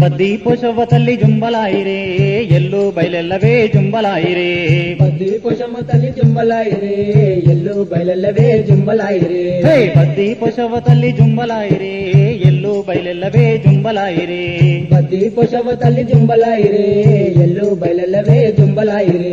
బద్ది పోషవ్వ తల్లి జుంబలాయిరే ఎల్లు బయలెల్లవే జుంబలాయిరే బద్ది పోషమ్మ తల్లి జుంబలాయిరే ఎల్లు బయలెల్లవే జుంబలాయిరే బద్ది పోషవ్వ తల్లి జుంబలాయిరే ఎల్లు బయలెల్లవే జుంబలాయిరే బద్ది పోషవ్వ తల్లి జుంబలాయిరే ఎల్లు బయలెల్లవే జుంబలాయిరే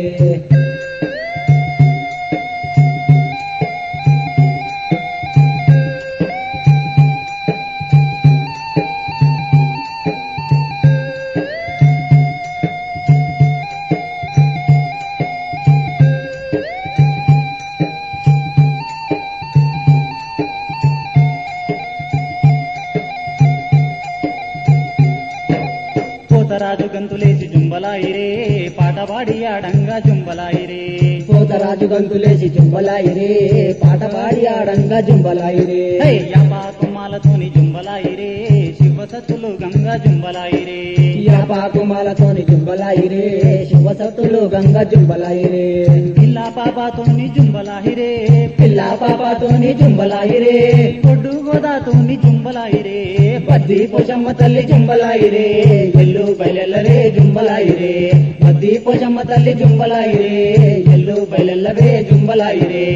పోతరాజు గంతులేసి జుంబలాయిరే పాట పాడి ఆడంగా జుంబలాయిరే పోతరాజు గంతులేసి జుంబలాయిరే పాట పాడి ఆడంగా జుంబలాయిరే యాపా కుమ్మాలతోని జుంబలాయిరే శివసత్తులు గంగా జుంబలాయిరే యాపాకుమాలతోని జుంబలాయిరే శివసత్తులు గంగా జుంబలాయిరే పిల్లా పాపాతోని జుంబలాయిరే పిల్లా పాపాతోని జుంబలాయిరే పొడ్డు గోదాతోని జుంబలాయిరే బద్ది పోషమ్మ తల్లి జుంబలాయిరే ఎల్లు బయలెల్లవే జుంబలాయిరే బద్ది పోషమ్మ తల్లి జుంబలాయిరే ఎల్లు బయలెల్లవే జుంబలాయిరే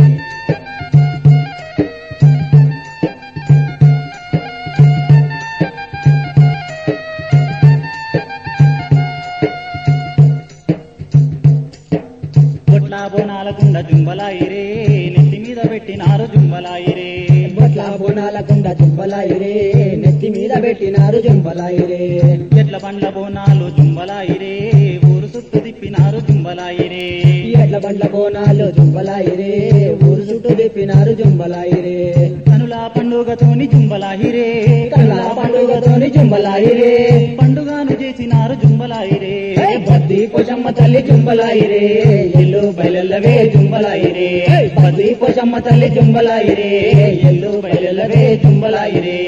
బొట్ల బోనాలకుండ జుంబలాయిరే నెత్తి మీద పెట్టినారు జుంబలాయిరే బొట్ల బోనాలకుండ జుంబలాయిరే నెత్తి మీద పెట్టినారు జుంబలాయిరే ఎడ్ల బండ్ల బోనాలు జుంబలాయిరే ఊరు చుట్టూ తిప్పినారు జుంబలాయిరే ఎడ్ల బండ్ల బోనాలు జుంబలాయిరే ఊరు చుట్టూ తిప్పినారు జుంబలాయిరే కనుల పండుగతోని జుంబలాయిరే కల్లా పండుగతోని జుంబలాయిరే పండుగను చేసినారు జుంబలాయిరే బద్ది పోషమ్మ తల్లి జుంబలాయిరే ఎల్లు బయలెల్లవే జుంబలాయిరే బద్ది పోషమ్మ తల్లి జుంబలాయిరే ఎల్లు బయలెల్లవే జుంబలాయిరే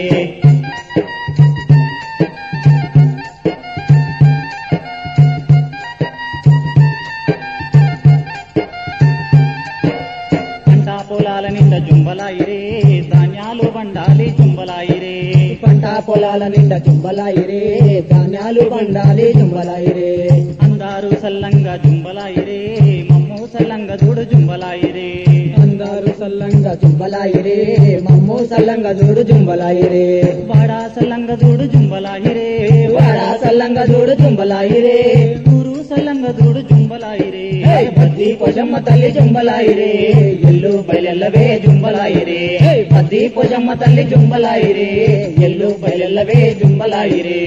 పంట పొలాల నిండా జుంబలాయిరే ధాన్యాలు బండాలి జుంబలాయిరే పంట పొలాల నిండా జుంబలాయిరే ధాన్యాలు బండాలి జుంబలాయిరే అందారు సల్లంగా జుంబలాయిరే మమ్ము సల్లంగా చూడు జుంబలాయిరే అందరు సల్లంగా జుంబలాయిరే మమ్ము సల్లంగా చూడు జుంబలాయిరే వాడా సల్లంగా చూడు జుంబలాయిరే వాడా సల్లంగా చూడు జుంబలాయిరే ఊరు సల్లంగా చూడు జుంబలాయిరే బద్ది పోషమ్మ తల్లి జుంబలాయిరే ఎల్లు బయలెల్లవే జుంబలాయిరే బద్ది పోషమ్మ తల్లి జుంబలాయిరే ఎల్లు బయలెల్లవే జుంబలాయిరే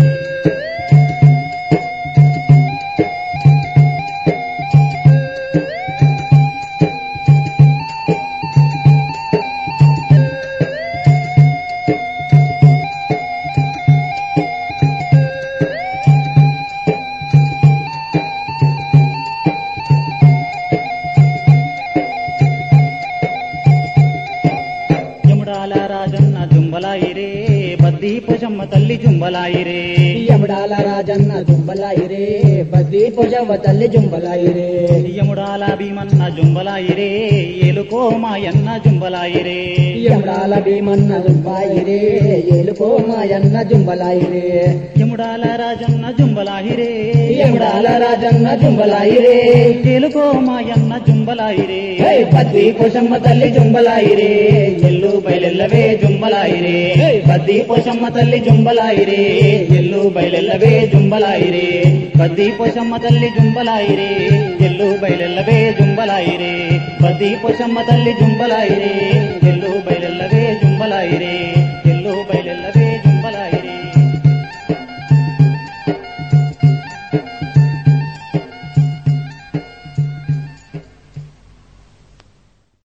యముడాల రాజన్న జుంబలాయిరే బద్ది పోషమ్మ తల్లి జుంబలాయిరే యముడాల రాజన్న జుంబలాయిరే బద్ది పోషవ్వ తల్లి జుంబలాయిరే యముడాల భీమన్న జుంబలాయిరే ఏలుకో మాయన్న జుంబలాయిరే యముడాల భీమన్న జుంబాయిరే ఏలుకో మాయన్న జుంబలాయిరే యముడాల రాజన్న జుంబలాయిరే యముడాల రాజన్న జుంబలాయిరే ఏలుకో మాయన్న జుంబలాయిరే బద్ది పోషమ్మ తల్లి జుంబలాయిరే ఎల్లు బయలెల్లవే జుంబలాయిరే బద్ది పోషమ్మ తల్లి జుంబలాయిరే ఎల్లు బయలెల్లవే జుంబలాయిరే బద్ది పోషమ్మ తల్లి జుంబలాయిరే ఎల్లు బయలెల్లవే జుంబలాయిరే బద్ది పోషమ్మ తల్లి జుంబలాయిరే ఎల్లు బయలెల్లవే జుంబలాయిరే